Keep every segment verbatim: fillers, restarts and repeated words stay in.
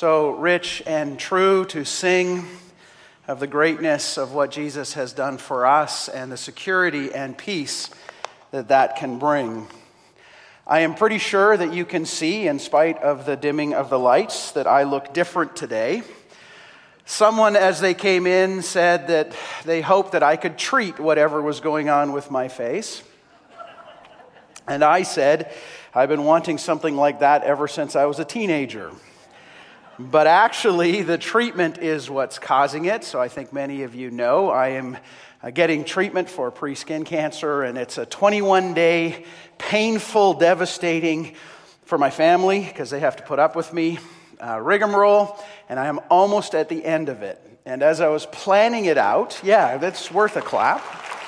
so rich and true to sing of the greatness of what Jesus has done for us and the security and peace that that can bring. I am pretty sure that you can see, in spite of the dimming of the lights, that I look different today. Someone, as they came in, said that they hoped that I could treat whatever was going on with my face. And I said, I've been wanting something like that ever since I was a teenager. But actually, the treatment is what's causing it. So I think many of you know I am getting treatment for pre-skin cancer, and it's a twenty-one day painful, devastating for my family because they have to put up with me. Uh, rigmarole, and I am almost at the end of it. And as I was planning it out, yeah, that's worth a clap.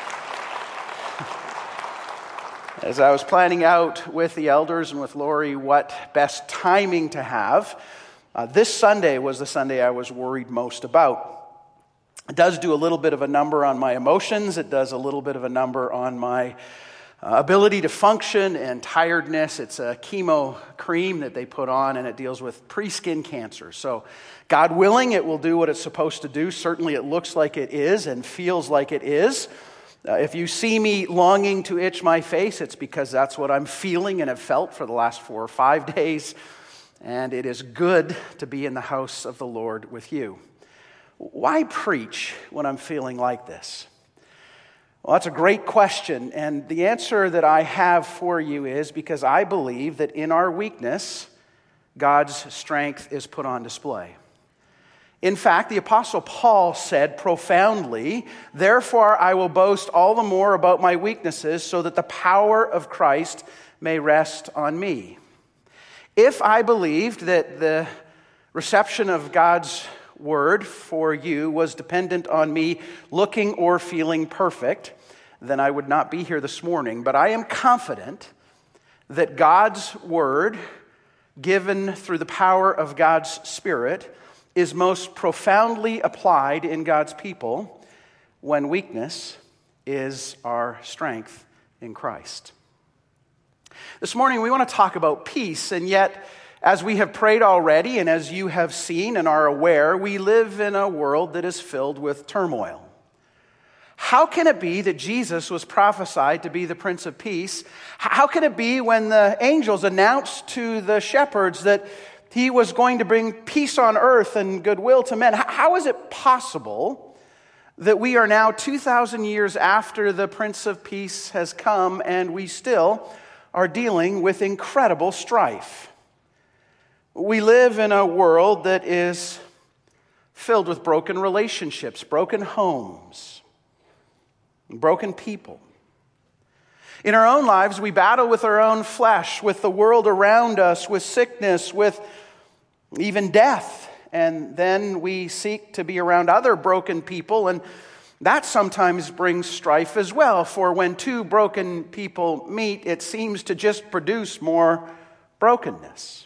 As I was planning out with the elders and with Lori what best timing to have, uh, this Sunday was the Sunday I was worried most about. It does do a little bit of a number on my emotions. It does a little bit of a number on my Uh, ability to function and tiredness. It's a chemo cream that they put on, and it deals with pre-skin cancer. So God willing, it will do what it's supposed to do. Certainly it looks like it is and feels like it is. Uh, if you see me longing to itch my face, it's because that's what I'm feeling and have felt for the last four or five days. And it is good to be in the house of the Lord with you. Why preach when I'm feeling like this? Well, that's a great question, and the answer that I have for you is because I believe that in our weakness, God's strength is put on display. In fact, the Apostle Paul said profoundly, "Therefore I will boast all the more about my weaknesses, so that the power of Christ may rest on me." If I believed that the reception of God's word for you was dependent on me looking or feeling perfect, then I would not be here this morning. But I am confident that God's word, given through the power of God's Spirit, is most profoundly applied in God's people when weakness is our strength in Christ. This morning we want to talk about peace, and yet as we have prayed already, and as you have seen and are aware, we live in a world that is filled with turmoil. How can it be that Jesus was prophesied to be the Prince of Peace? How can it be when the angels announced to the shepherds that he was going to bring peace on earth and goodwill to men? How is it possible that we are now two thousand years after the Prince of Peace has come and we still are dealing with incredible strife? We live in a world that is filled with broken relationships, broken homes, broken people. In our own lives, we battle with our own flesh, with the world around us, with sickness, with even death. And then we seek to be around other broken people, and that sometimes brings strife as well. For when two broken people meet, it seems to just produce more brokenness.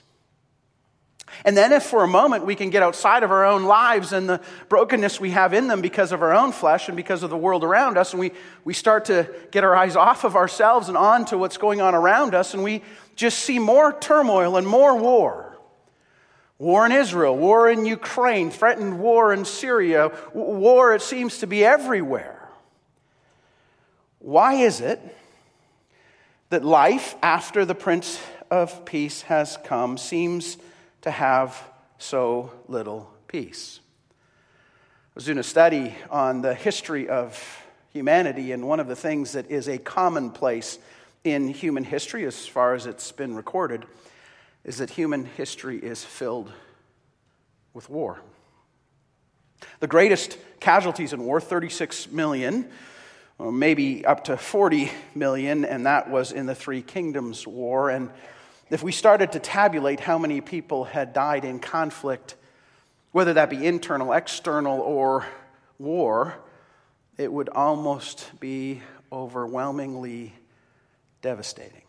And then if for a moment we can get outside of our own lives and the brokenness we have in them because of our own flesh and because of the world around us, and we, we start to get our eyes off of ourselves and on to what's going on around us, and we just see more turmoil and more war. War in Israel, war in Ukraine, threatened war in Syria, war, it seems to be everywhere. Why is it that life after the Prince of Peace has come seems to have so little peace? I was doing a study on the history of humanity, and one of the things that is a commonplace in human history, as far as it's been recorded, is that human history is filled with war. The greatest casualties in war, thirty-six million, or maybe up to forty million, and that was in the Three Kingdoms War. And if we started to tabulate how many people had died in conflict, whether that be internal, external, or war, it would almost be overwhelmingly devastating.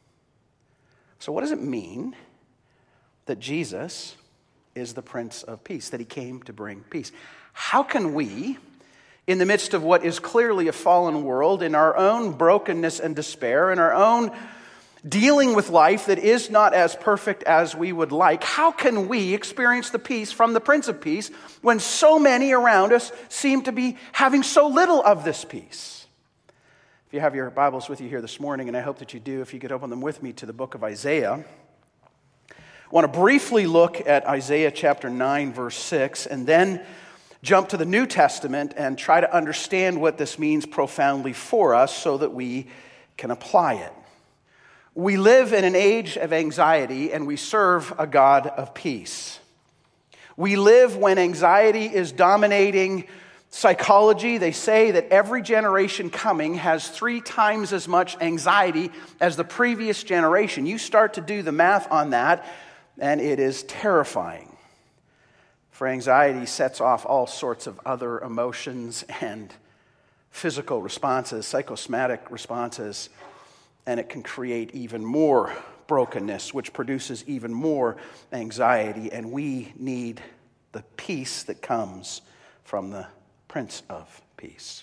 So what does it mean that Jesus is the Prince of Peace, that he came to bring peace? How can we, in the midst of what is clearly a fallen world, in our own brokenness and despair, in our own dealing with life that is not as perfect as we would like, how can we experience the peace from the Prince of Peace when so many around us seem to be having so little of this peace? If you have your Bibles with you here this morning, and I hope that you do, if you could open them with me to the book of Isaiah. I want to briefly look at Isaiah chapter nine, verse six, and then jump to the New Testament and try to understand what this means profoundly for us so that we can apply it. We live in an age of anxiety, and we serve a God of peace. We live when anxiety is dominating psychology. They say that every generation coming has three times as much anxiety as the previous generation. You start to do the math on that, and it is terrifying. For anxiety sets off all sorts of other emotions and physical responses, psychosomatic responses, and it can create even more brokenness, which produces even more anxiety, and we need the peace that comes from the Prince of Peace.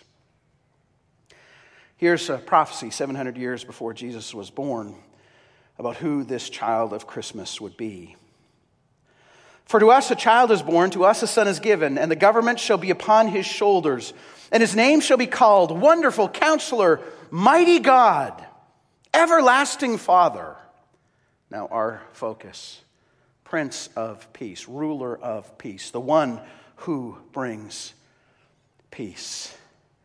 Here's a prophecy seven hundred years before Jesus was born about who this child of Christmas would be. For to us a child is born, to us a son is given, and the government shall be upon his shoulders, and his name shall be called Wonderful Counselor, Mighty God, Everlasting Father. Now our focus, Prince of Peace, Ruler of Peace, the one who brings peace.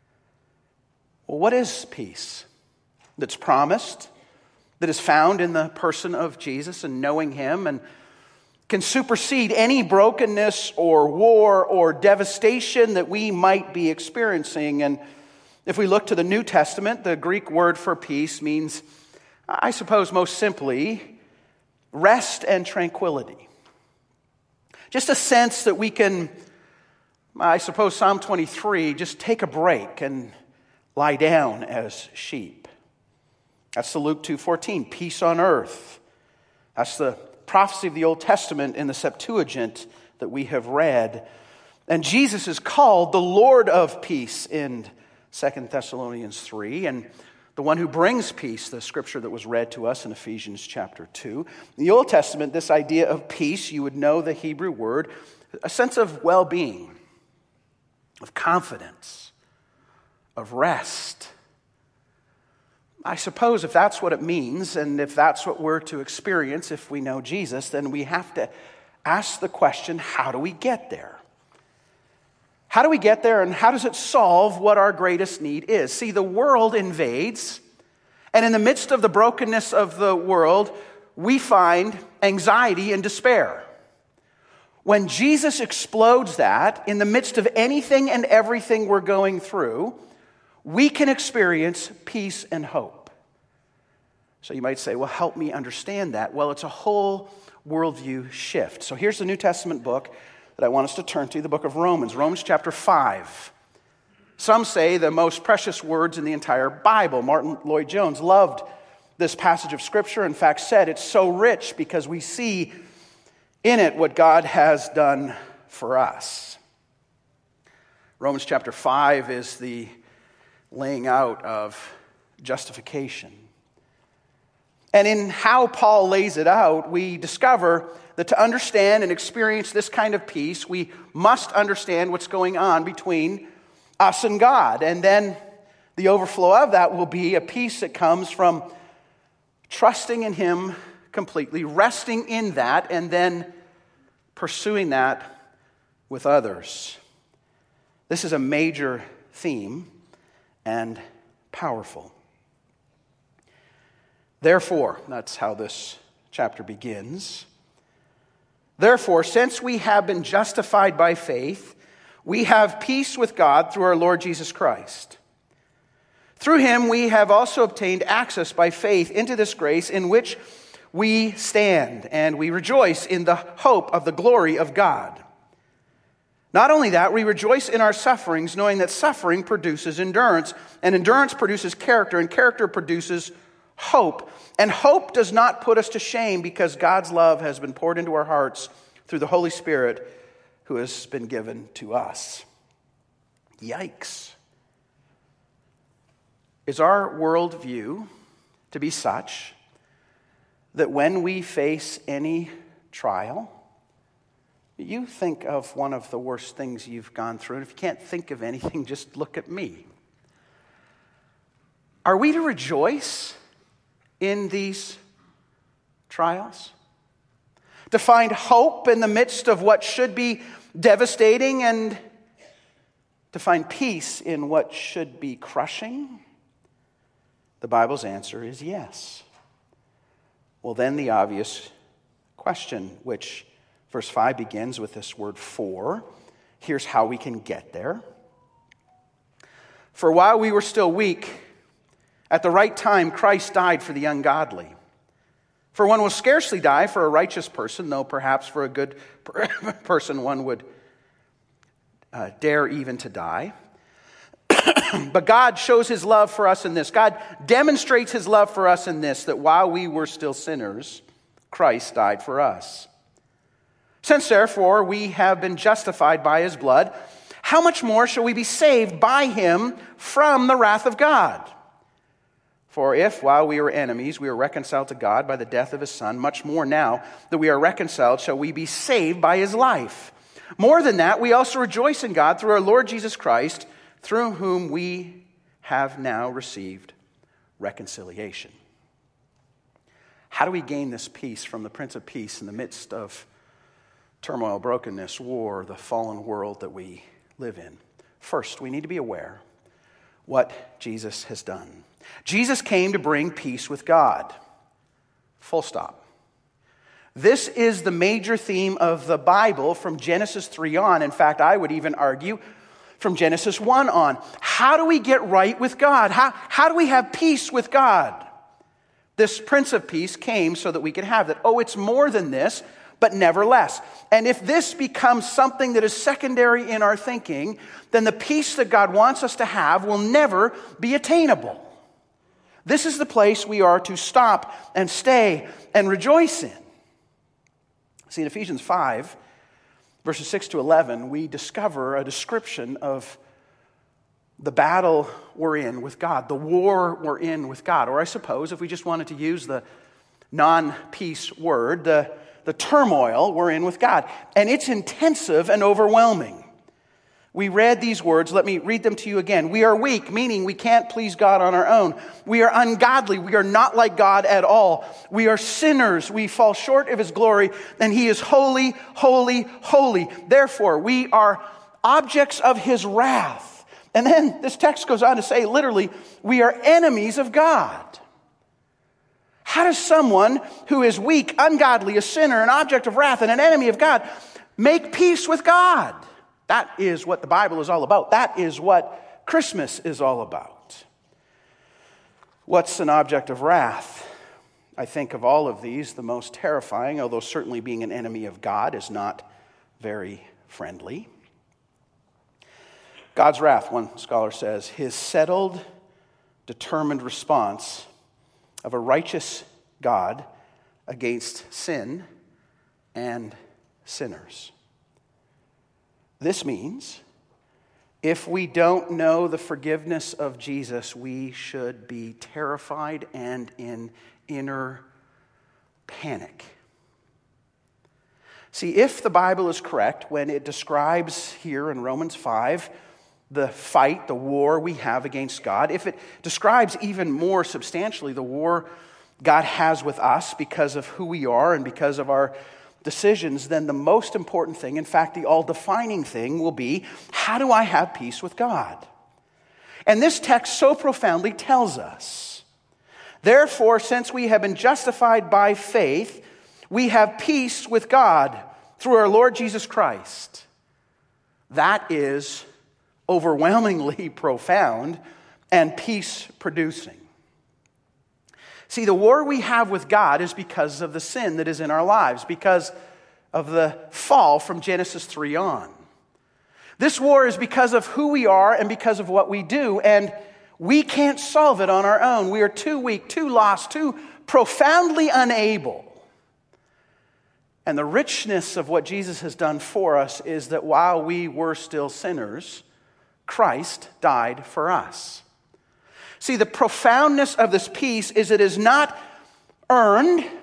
Well, what is peace that's promised, that is found in the person of Jesus and knowing him, and can supersede any brokenness or war or devastation that we might be experiencing? And if we look to the New Testament, the Greek word for peace means, I suppose most simply, rest and tranquility. Just a sense that we can, I suppose Psalm twenty-three, just take a break and lie down as sheep. That's the Luke two fourteen, peace on earth. That's the prophecy of the Old Testament in the Septuagint that we have read. And Jesus is called the Lord of Peace in Second Thessalonians three, and the one who brings peace, the scripture that was read to us in Ephesians chapter two. In the Old Testament, this idea of peace, you would know the Hebrew word, a sense of well-being, of confidence, of rest. I suppose if that's what it means, and if that's what we're to experience if we know Jesus, then we have to ask the question, how do we get there? How do we get there, and how does it solve what our greatest need is? See, the world invades, and in the midst of the brokenness of the world, we find anxiety and despair. When Jesus explodes that, in the midst of anything and everything we're going through, we can experience peace and hope. So you might say, well, help me understand that. Well, it's a whole worldview shift. So here's the New Testament book that I want us to turn to, the book of Romans, Romans chapter five. Some say the most precious words in the entire Bible. Martin Lloyd-Jones loved this passage of Scripture, in fact said it's so rich because we see in it what God has done for us. Romans chapter five is the laying out of justification. And in how Paul lays it out, we discover that to understand and experience this kind of peace, we must understand what's going on between us and God. And then the overflow of that will be a peace that comes from trusting in Him completely, resting in that, and then pursuing that with others. This is a major theme and powerful. Therefore, that's how this chapter begins. Therefore, since we have been justified by faith, we have peace with God through our Lord Jesus Christ. Through him we have also obtained access by faith into this grace in which we stand, and we rejoice in the hope of the glory of God. Not only that, we rejoice in our sufferings, knowing that suffering produces endurance, and endurance produces character, and character produces hope. And hope does not put us to shame because God's love has been poured into our hearts through the Holy Spirit who has been given to us. Yikes. Is our worldview to be such that when we face any trial, you think of one of the worst things you've gone through, and if you can't think of anything, just look at me. Are we to rejoice in these trials? To find hope in the midst of what should be devastating, and to find peace in what should be crushing? The Bible's answer is yes. Well, then the obvious question, which verse five begins with this word for. Here's how we can get there. For while we were still weak, at the right time Christ died for the ungodly. For one will scarcely die for a righteous person, though perhaps for a good person one would uh, dare even to die. But God shows his love for us in this. God demonstrates his love for us in this, that while we were still sinners, Christ died for us. Since therefore we have been justified by his blood, how much more shall we be saved by him from the wrath of God? For if, while we were enemies, we were reconciled to God by the death of his Son, much more now that we are reconciled shall we be saved by his life. More than that, we also rejoice in God through our Lord Jesus Christ, through whom we have now received reconciliation. How do we gain this peace from the Prince of Peace in the midst of turmoil, brokenness, war, the fallen world that we live in? First, we need to be aware what Jesus has done. Jesus came to bring peace with God. Full stop. This is the major theme of the Bible from Genesis three on. In fact, I would even argue from Genesis one on. How do we get right with God? How, how do we have peace with God? This Prince of Peace came so that we could have that. Oh, it's more than this, but never less. And if this becomes something that is secondary in our thinking, then the peace that God wants us to have will never be attainable. This is the place we are to stop and stay and rejoice in. See, in Ephesians five, verses six to eleven, we discover a description of the battle we're in with God, the war we're in with God. Or I suppose, if we just wanted to use the non-peace word, the, the turmoil we're in with God. And it's intensive and overwhelming. We read these words. Let me read them to you again. We are weak, meaning we can't please God on our own. We are ungodly. We are not like God at all. We are sinners. We fall short of his glory, and he is holy, holy, holy. Therefore, we are objects of his wrath. And then this text goes on to say, literally, we are enemies of God. How does someone who is weak, ungodly, a sinner, an object of wrath, and an enemy of God make peace with God? That is what the Bible is all about. That is what Christmas is all about. What's an object of wrath? I think of all of these, the most terrifying, although certainly being an enemy of God is not very friendly. God's wrath, one scholar says, his settled, determined response of a righteous God against sin and sinners. This means if we don't know the forgiveness of Jesus, we should be terrified and in inner panic. See, if the Bible is correct when it describes here in Romans five the fight, the war we have against God, if it describes even more substantially the war God has with us because of who we are and because of our decisions, then the most important thing, in fact, the all-defining thing will be, how do I have peace with God? And this text so profoundly tells us, therefore, since we have been justified by faith, we have peace with God through our Lord Jesus Christ. That is overwhelmingly profound and peace-producing. See, the war we have with God is because of the sin that is in our lives, because of the fall from Genesis three on. This war is because of who we are and because of what we do, and we can't solve it on our own. We are too weak, too lost, too profoundly unable. And the richness of what Jesus has done for us is that while we were still sinners, Christ died for us. See, the profoundness of this peace is it is not earned,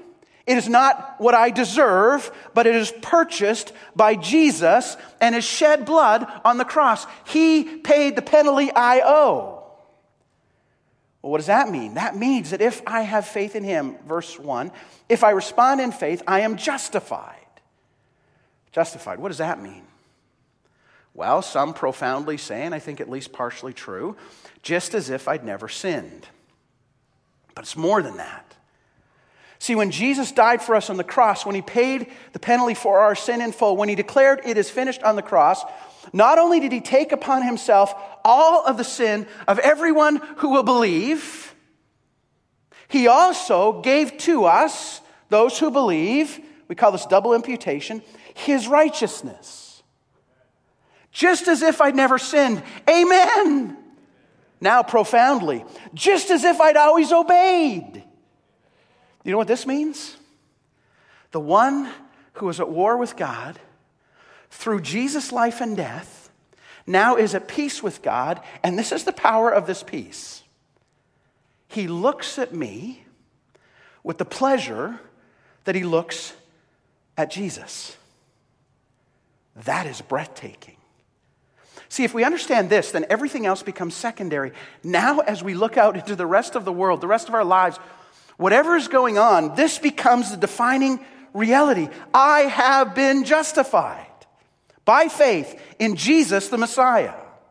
It is not what I deserve, but it is purchased by Jesus and his shed blood on the cross. He paid the penalty I owe. Well, what does that mean? That means that if I have faith in him, verse one, if I respond in faith, I am justified. Justified, what does that mean? Well, some profoundly say, and I think at least partially true, just as if I'd never sinned. But it's more than that. See, when Jesus died for us on the cross, when he paid the penalty for our sin in full, when he declared it is finished on the cross, not only did he take upon himself all of the sin of everyone who will believe, he also gave to us, those who believe, we call this double imputation, his righteousness. Just as if I'd never sinned. Amen. Now profoundly, just as if I'd always obeyed. You know what this means? The one who was at war with God through Jesus' life and death now is at peace with God, and this is the power of this peace. He looks at me with the pleasure that he looks at Jesus. That is breathtaking. See, if we understand this, then everything else becomes secondary. Now, as we look out into the rest of the world, the rest of our lives, whatever is going on, this becomes the defining reality. I have been justified by faith in Jesus the Messiah.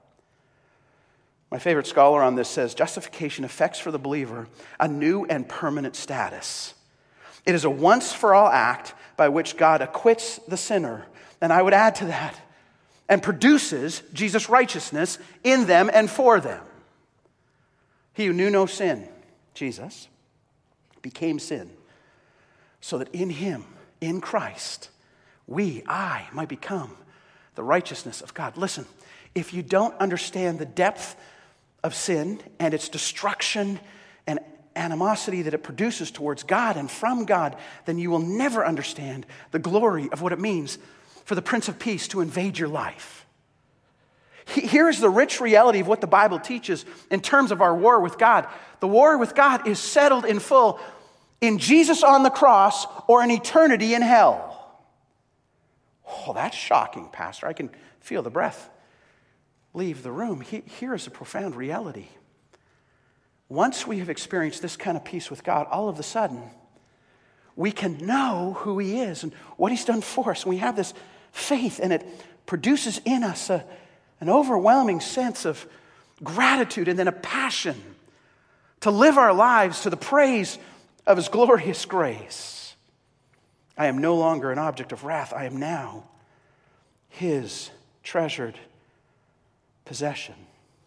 My favorite scholar on this says, justification affects for the believer a new and permanent status. It is a once-for-all act by which God acquits the sinner. And I would add to that, and produces Jesus' righteousness in them and for them. He who knew no sin, Jesus, became sin, so that in him, in Christ, we, I, might become the righteousness of God. Listen, if you don't understand the depth of sin and its destruction and animosity that it produces towards God and from God, then you will never understand the glory of what it means for the Prince of Peace to invade your life. Here is the rich reality of what the Bible teaches in terms of our war with God. The war with God is settled in full in Jesus on the cross or in eternity in hell. Oh, that's shocking, Pastor. I can feel the breath leave the room. Here is a profound reality. Once we have experienced this kind of peace with God, all of a sudden, we can know who he is and what he's done for us. And we have this faith, and it produces in us a, an overwhelming sense of gratitude and then a passion to live our lives to the praise of his glorious grace. I am no longer an object of wrath. I am now his treasured possession.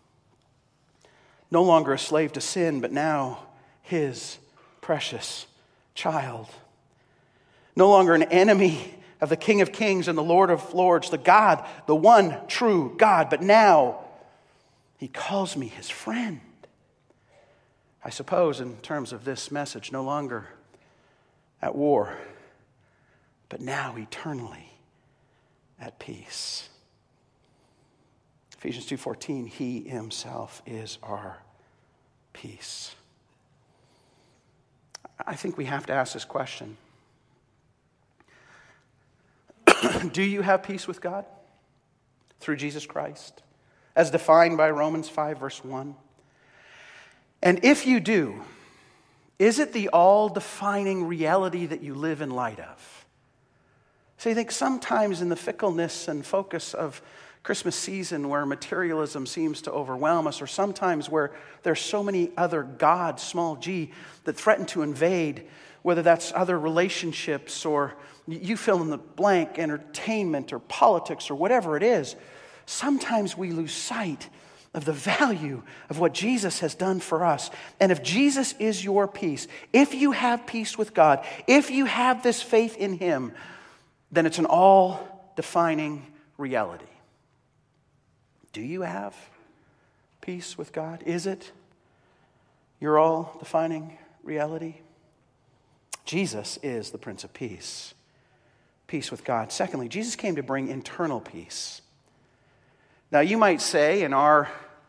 No longer a slave to sin, but now his precious child. No longer an enemy of the King of Kings and the Lord of Lords, the God, the one true God, but now he calls me his friend. I suppose in terms of this message, no longer at war, but now eternally at peace. Ephesians two fourteen, he himself is our peace. I think we have to ask this question. Do you have peace with God through Jesus Christ, as defined by Romans five, verse one? And if you do, is it the all-defining reality that you live in light of? So you think sometimes in the fickleness and focus of Christmas season where materialism seems to overwhelm us, or sometimes where there's so many other gods, small g, that threaten to invade, whether that's other relationships or you fill in the blank, entertainment or politics or whatever it is, sometimes we lose sight of the value of what Jesus has done for us. And if Jesus is your peace, if you have peace with God, if you have this faith in him, then it's an all-defining reality. Do you have peace with God? Is it your all-defining reality? Jesus is the Prince of Peace. Peace with God. Secondly, Jesus came to bring internal peace. Now, you might say, in our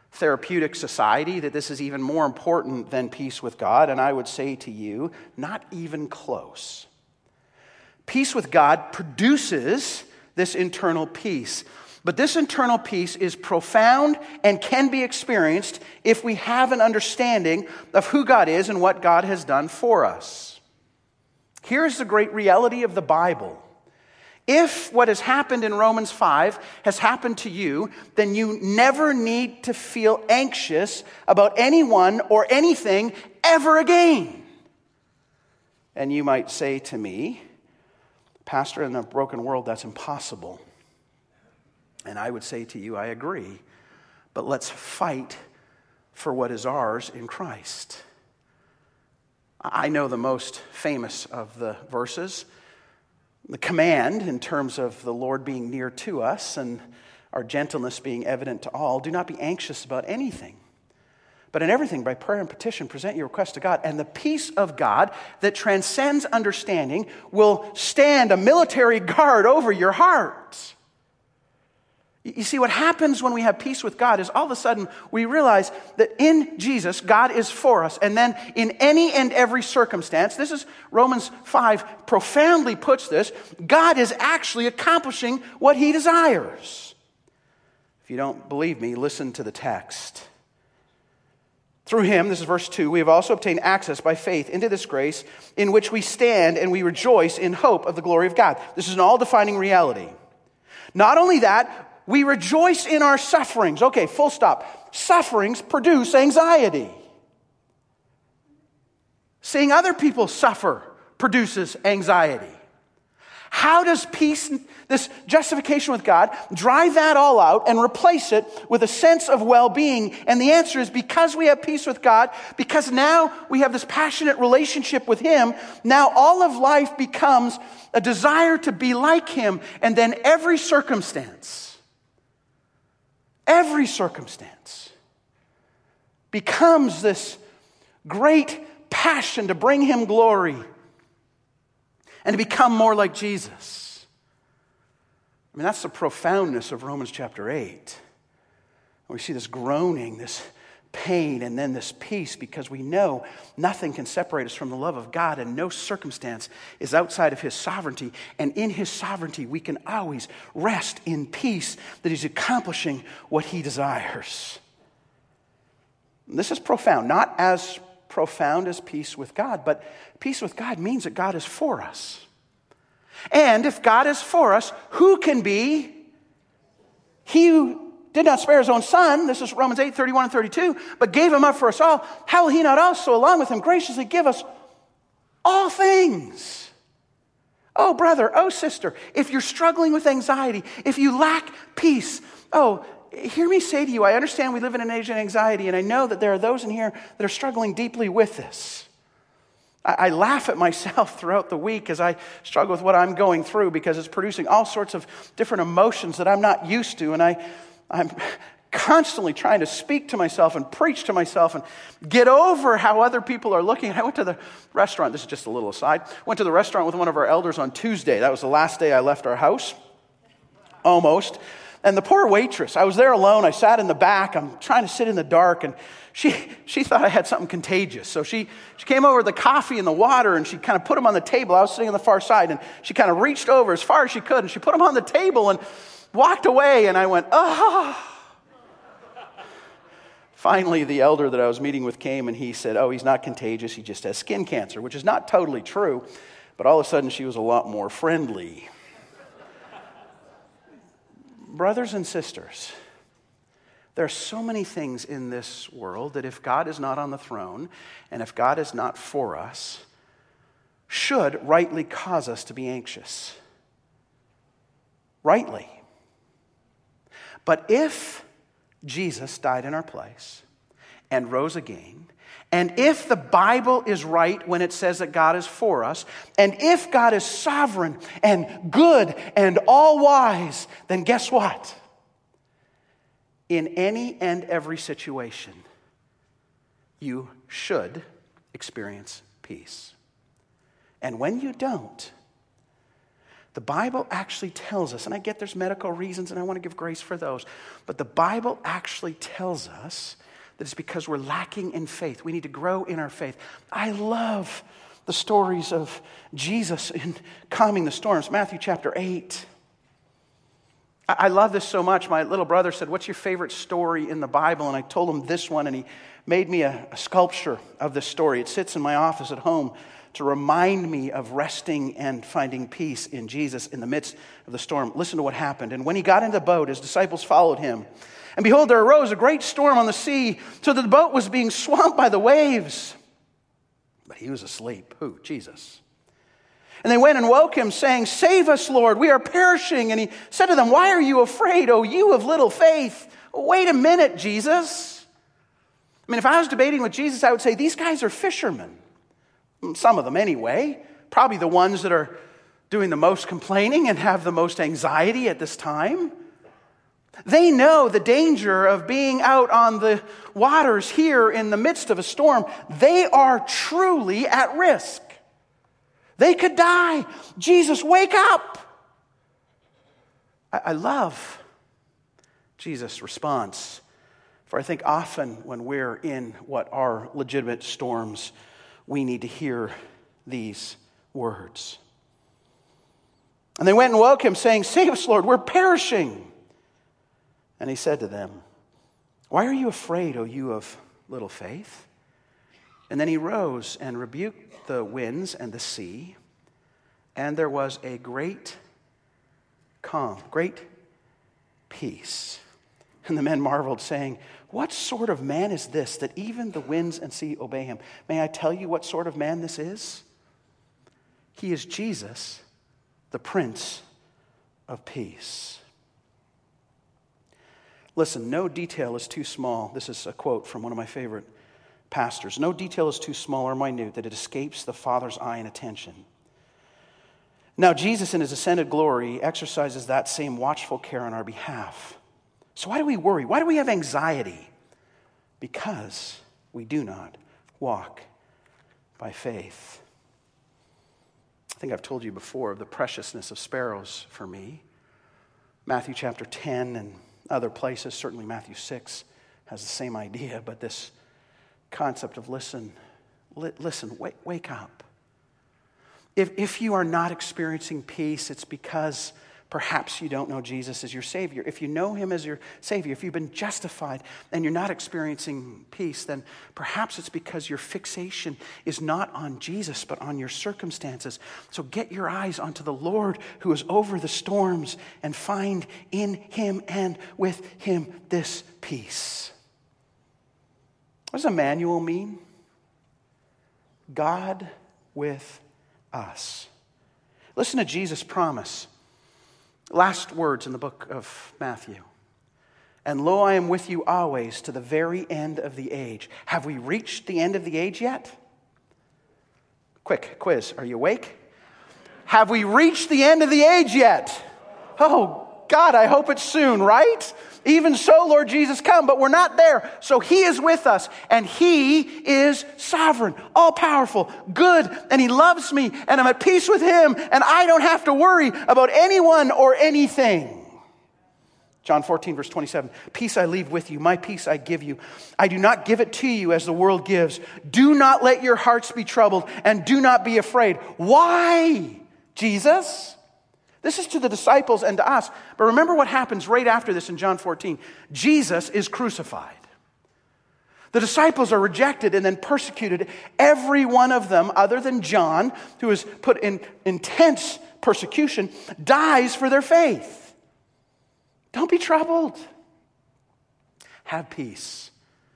therapeutic society that this is even more important than peace with God, and I would say to you, not even close. Peace with God produces this internal peace. But this internal peace is profound and can be experienced if we have an understanding of who God is and what God has done for us. Here's the great reality of the Bible. If what has happened in Romans five has happened to you, then you never need to feel anxious about anyone or anything ever again. And you might say to me, Pastor, in a broken world, that's impossible. And I would say to you, I agree. But let's fight for what is ours in Christ. I know the most famous of the verses, the command in terms of the Lord being near to us and our gentleness being evident to all. Do not be anxious about anything, but in everything, by prayer and petition, present your request to God. And the peace of God that transcends understanding will stand a military guard over your heart. You see, what happens when we have peace with God is all of a sudden we realize that in Jesus, God is for us. And then in any and every circumstance, this is Romans five profoundly puts this, God is actually accomplishing what he desires. If you don't believe me, listen to the text. Through him, this is verse two, we have also obtained access by faith into this grace in which we stand and we rejoice in hope of the glory of God. This is an all-defining reality. Not only that, we rejoice in our sufferings. Okay, full stop. Sufferings produce anxiety. Seeing other people suffer produces anxiety. How does peace, this justification with God, drive that all out and replace it with a sense of well-being? And the answer is because we have peace with God, because now we have this passionate relationship with him, now all of life becomes a desire to be like him, and then every circumstance Every circumstance becomes this great passion to bring him glory and to become more like Jesus. I mean, that's the profoundness of Romans chapter eight. We see this groaning, this pain, and then this peace because we know nothing can separate us from the love of God, and no circumstance is outside of his sovereignty. And in his sovereignty, we can always rest in peace that he's accomplishing what he desires. And this is profound, not as profound as peace with God, but peace with God means that God is for us. And if God is for us, who can be? He who did not spare his own son, this is Romans eight, thirty-one and thirty-two, but gave him up for us all, how will he not also, along with him, graciously give us all things? Oh, brother, oh, sister, if you're struggling with anxiety, if you lack peace, oh, hear me say to you, I understand we live in an age of anxiety, and I know that there are those in here that are struggling deeply with this. I, I laugh at myself throughout the week as I struggle with what I'm going through because it's producing all sorts of different emotions that I'm not used to, and I I'm constantly trying to speak to myself and preach to myself and get over how other people are looking. I went to the restaurant. This is just a little aside. Went to the restaurant with one of our elders on Tuesday. That was the last day I left our house. Almost. And the poor waitress, I was there alone. I sat in the back. I'm trying to sit in the dark. And she she thought I had something contagious. So she, she came over with the coffee and the water and she kind of put them on the table. I was sitting on the far side and she kind of reached over as far as she could and she put them on the table and walked away, and I went, ah. Finally, the elder that I was meeting with came, and he said, oh, he's not contagious, he just has skin cancer, which is not totally true, but all of a sudden she was a lot more friendly. Brothers and sisters, there are so many things in this world that if God is not on the throne, and if God is not for us, should rightly cause us to be anxious. Rightly. But if Jesus died in our place and rose again, and if the Bible is right when it says that God is for us, and if God is sovereign and good and all-wise, then guess what? In any and every situation, you should experience peace. And when you don't, The Bible actually tells us, and I get there's medical reasons, and I want to give grace for those, but the Bible actually tells us that it's because we're lacking in faith. We need to grow in our faith. I love the stories of Jesus in calming the storms. Matthew chapter eight. I love this so much. My little brother said, "What's your favorite story in the Bible?" And I told him this one, and he made me a, a sculpture of this story. It sits in my office at home to remind me of resting and finding peace in Jesus in the midst of the storm. Listen to what happened. "And when he got into the boat, his disciples followed him. And behold, there arose a great storm on the sea, so that the boat was being swamped by the waves. But he was asleep." Who? Jesus. "And they went and woke him, saying, 'Save us, Lord, we are perishing.' And he said to them, 'Why are you afraid, O you of little faith?'" Wait a minute, Jesus. I mean, if I was debating with Jesus, I would say, these guys are fishermen. Some of them anyway. Probably the ones that are doing the most complaining and have the most anxiety at this time. They know the danger of being out on the waters here in the midst of a storm. They are truly at risk. They could die. Jesus, wake up. I, I love Jesus' response. For I think often when we're in what are legitimate storms, we need to hear these words. "And they went and woke him, saying, 'Save us, Lord, we're perishing.' And he said to them, 'Why are you afraid, O you of little faith?' And then he rose and rebuked the winds and the sea, and there was a great calm, great peace. And the men marveled, saying, 'What sort of man is this, that even the winds and sea obey him?' May I tell you what sort of man this is? He is Jesus, the Prince of Peace." Listen, no detail is too small. This is a quote from one of my favorite pastors. "No detail is too small or minute that it escapes the Father's eye and attention. Now, Jesus in his ascended glory exercises that same watchful care on our behalf. So why do we worry? Why do we have anxiety? Because we do not walk by faith." I think I've told you before of the preciousness of sparrows for me. Matthew chapter ten and other places, certainly Matthew six has the same idea, but this concept of listen, li- listen, wake, wake up. If, if you are not experiencing peace, it's because perhaps you don't know Jesus as your Savior. If you know him as your Savior, if you've been justified and you're not experiencing peace, then perhaps it's because your fixation is not on Jesus, but on your circumstances. So get your eyes onto the Lord who is over the storms and find in him and with him this peace. What does Emmanuel mean? God with us. Listen to Jesus' promise. Last words in the book of Matthew. "And lo, I am with you always to the very end of the age." Have we reached the end of the age yet? Quick quiz. Are you awake? Have we reached the end of the age yet? Oh, God, I hope it's soon, right? "Even so, Lord Jesus, come." But we're not there. So he is with us, and he is sovereign, all-powerful, good, and he loves me, and I'm at peace with him, and I don't have to worry about anyone or anything. John fourteen, verse twenty-seven, "Peace I leave with you, my peace I give you. I do not give it to you as the world gives. Do not let your hearts be troubled, and do not be afraid." Why, Jesus? This is to the disciples and to us. But remember what happens right after this in John fourteen. Jesus is crucified. The disciples are rejected and then persecuted. Every one of them, other than John, who is put in intense persecution, dies for their faith. Don't be troubled. Have peace.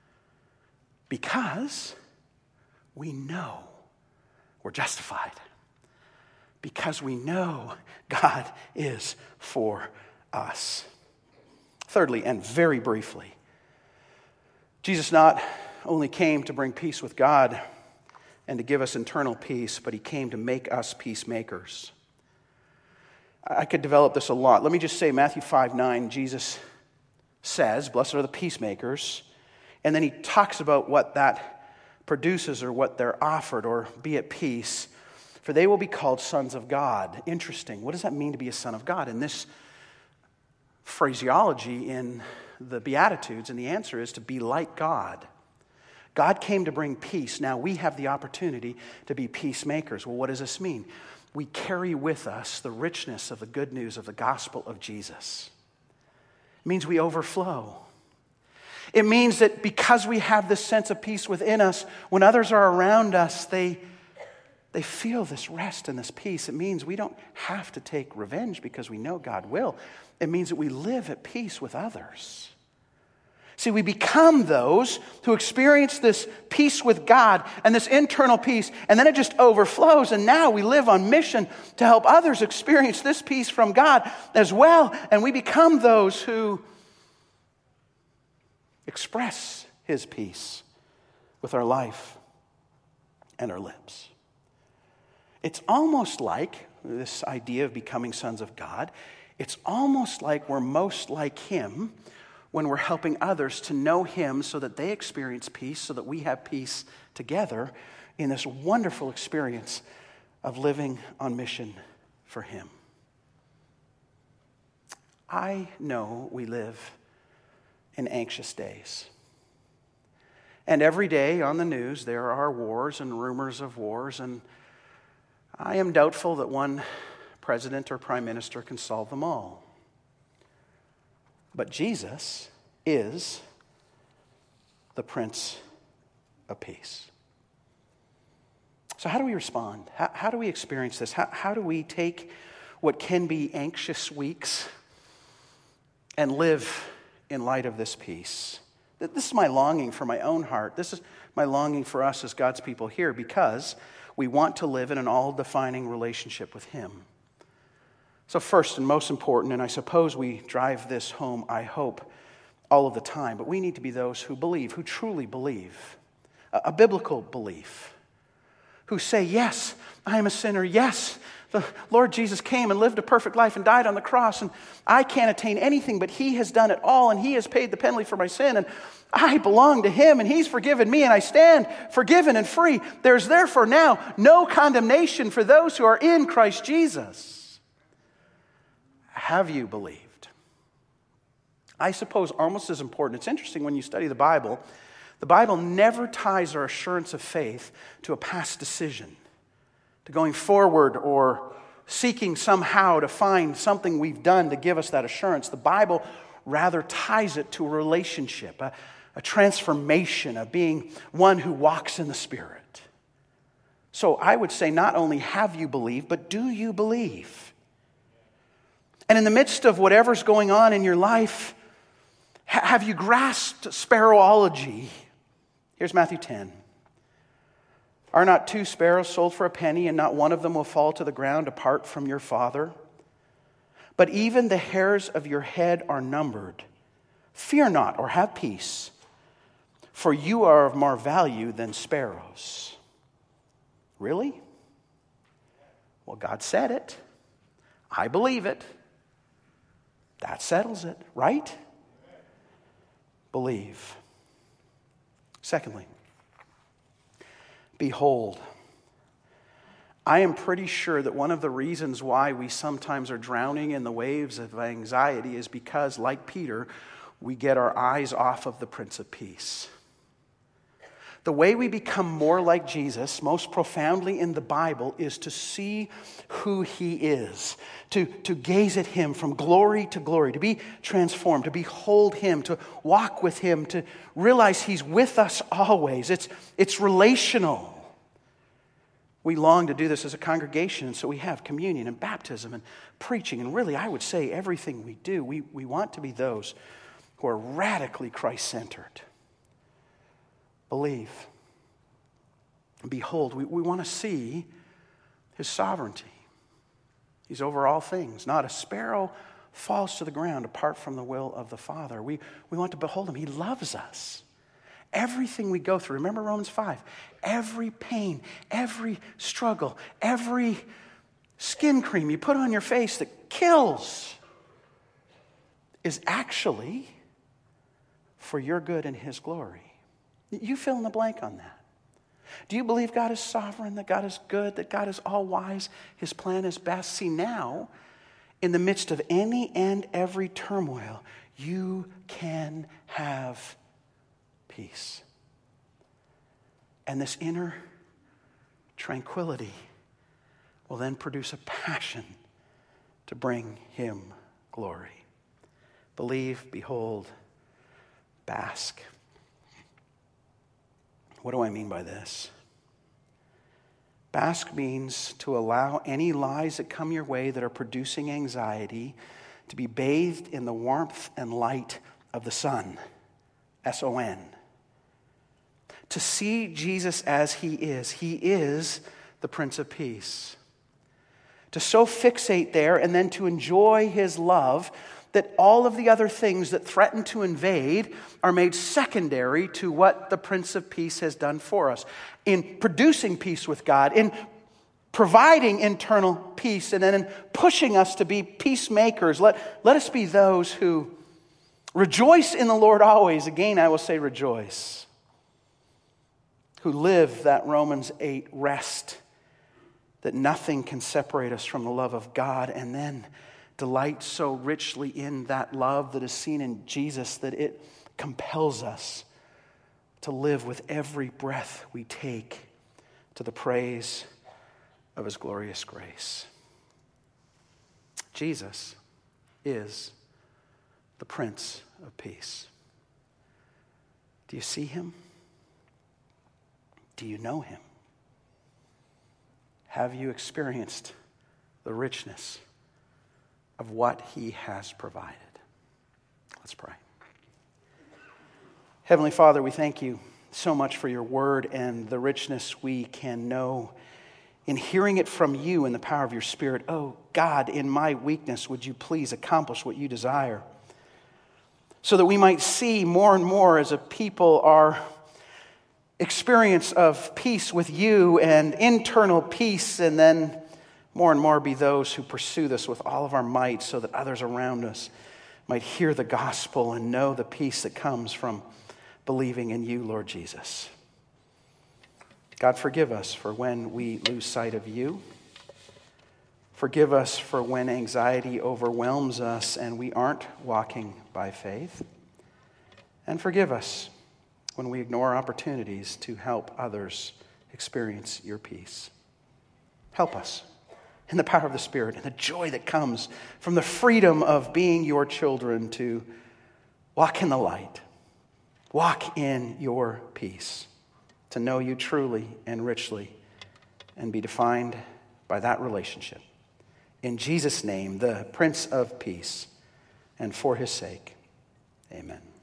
Because we know we're justified. Because we know God is for us. Thirdly, and very briefly, Jesus not only came to bring peace with God and to give us internal peace, but he came to make us peacemakers. I could develop this a lot. Let me just say Matthew five nine, Jesus says, "Blessed are the peacemakers." And then he talks about what that produces or what they're offered, or be at peace. for they will be called sons of God. Interesting. What does that mean to be a son of God? And this phraseology in the Beatitudes, and the answer is to be like God. God came to bring peace. Now we have the opportunity to be peacemakers. Well, what does this mean? We carry with us the richness of the good news of the gospel of Jesus. It means we overflow. It means that because we have this sense of peace within us, when others are around us, they, they feel this rest and this peace. It means we don't have to take revenge because we know God will. It means that we live at peace with others. See, we become those who experience this peace with God and this internal peace, and then it just overflows, and now we live on mission to help others experience this peace from God as well, and we become those who express His peace with our life and our lips. It's almost like this idea of becoming sons of God, it's almost like we're most like Him when we're helping others to know Him so that they experience peace, so that we have peace together in this wonderful experience of living on mission for Him. I know we live in anxious days. And every day on the news there are wars and rumors of wars, and I am doubtful that one president or prime minister can solve them all. But Jesus is the Prince of Peace. So how do we respond? How, how do we experience this? How, how do we take what can be anxious weeks and live in light of this peace? This is my longing for my own heart. This is my longing for us as God's people here, because we want to live in an all-defining relationship with Him. So first and most important, and I suppose we drive this home, I hope, all of the time, but we need to be those who believe, who truly believe, a, a biblical belief, who say, yes, I am a sinner. Yes, the Lord Jesus came and lived a perfect life and died on the cross, and I can't attain anything, but He has done it all, and He has paid the penalty for my sin, and I belong to Him, and He's forgiven me, and I stand forgiven and free. There's therefore now no condemnation for those who are in Christ Jesus. Have you believed? I suppose almost as important. It's interesting when you study the Bible, the Bible never ties our assurance of faith to a past decision, to going forward or seeking somehow to find something we've done to give us that assurance. The Bible rather ties it to a relationship, a, a transformation, of being one who walks in the Spirit. So I would say not only have you believed, but do you believe? And in the midst of whatever's going on in your life, ha- have you grasped sparrowology? Here's Matthew ten. Are not two sparrows sold for a penny, and not one of them will fall to the ground apart from your Father? But even the hairs of your head are numbered. Fear not, or have peace, for you are of more value than sparrows. Really? Well, God said it. I believe it. That settles it, right? Believe. Secondly, behold. I am pretty sure that one of the reasons why we sometimes are drowning in the waves of anxiety is because, like Peter, we get our eyes off of the Prince of Peace. The way we become more like Jesus, most profoundly in the Bible, is to see who He is, to, to gaze at Him from glory to glory, to be transformed, to behold Him, to walk with Him, to realize He's with us always. It's, it's relational. We long to do this as a congregation, and so we have communion and baptism and preaching, and really, I would say everything we do, we, we want to be those who are radically Christ-centered. Believe. And behold, we, we want to see His sovereignty. He's over all things. Not a sparrow falls to the ground apart from the will of the Father. We, we want to behold Him. He loves us. Everything we go through, remember Romans five, every pain, every struggle, every skin cream you put on your face that kills is actually for your good and His glory. You fill in the blank on that. Do you believe God is sovereign, that God is good, that God is all-wise, his plan is best? See, now, in the midst of any and every turmoil, you can have peace. And this inner tranquility will then produce a passion to bring him glory. Believe, behold, bask. What do I mean by this? Bask means to allow any lies that come your way that are producing anxiety to be bathed in the warmth and light of the sun. S O N. To see Jesus as he is. He is the Prince of Peace. To so fixate there and then to enjoy his love that all of the other things that threaten to invade are made secondary to what the Prince of Peace has done for us. In producing peace with God, in providing internal peace, and then in pushing us to be peacemakers. Let, let us be those who rejoice in the Lord always. Again, I will say rejoice. Who live that Romans eight rest, that nothing can separate us from the love of God, and then delight so richly in that love that is seen in Jesus that it compels us to live with every breath we take to the praise of his glorious grace. Jesus is the Prince of Peace. Do you see him? Do you know him? Have you experienced the richness of what he has provided? Let's pray. Heavenly Father, we thank you so much for your word and the richness we can know in hearing it from you in the power of your Spirit. Oh God, in my weakness, would you please accomplish what you desire, so that we might see more and more as a people our experience of peace with you and internal peace, and then more and more be those who pursue this with all of our might, so that others around us might hear the gospel and know the peace that comes from believing in you, Lord Jesus. God, forgive us for when we lose sight of you. Forgive us for when anxiety overwhelms us and we aren't walking by faith. And forgive us when we ignore opportunities to help others experience your peace. Help us in the power of the Spirit and the joy that comes from the freedom of being your children to walk in the light, walk in your peace, to know you truly and richly and be defined by that relationship. In Jesus' name, the Prince of Peace, and for his sake, amen.